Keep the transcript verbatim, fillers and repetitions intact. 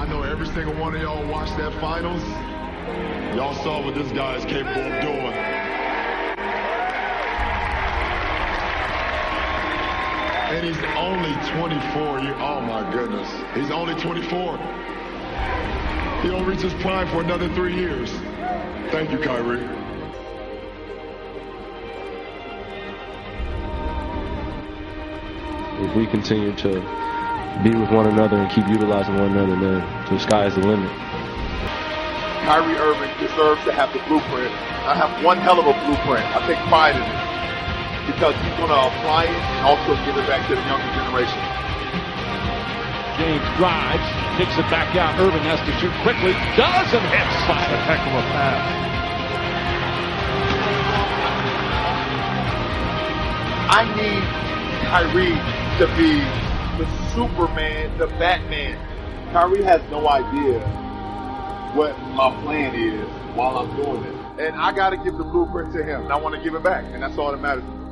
I know every single one of y'all watched that finals. Y'all saw what this guy is capable of doing. And he's only twenty-four years. Oh my goodness. He's only twenty-four. He'll reach his prime for another three years. Thank you, Kyrie. If we continue to be with one another and keep utilizing one another, then the sky is the limit. Kyrie Irving deserves to have the blueprint. I have one hell of a blueprint. I take pride in it because he's going to apply it and also give it back to the younger generation. James drives, kicks it back out. Irving has to shoot quickly. Does and hits. Such a heck of a pass. I need Kyrie to be the Superman, the Batman. Kyrie has no idea what my plan is while I'm doing it. And I got to give the blueprint to him. And I want to give it back. And that's all that matters.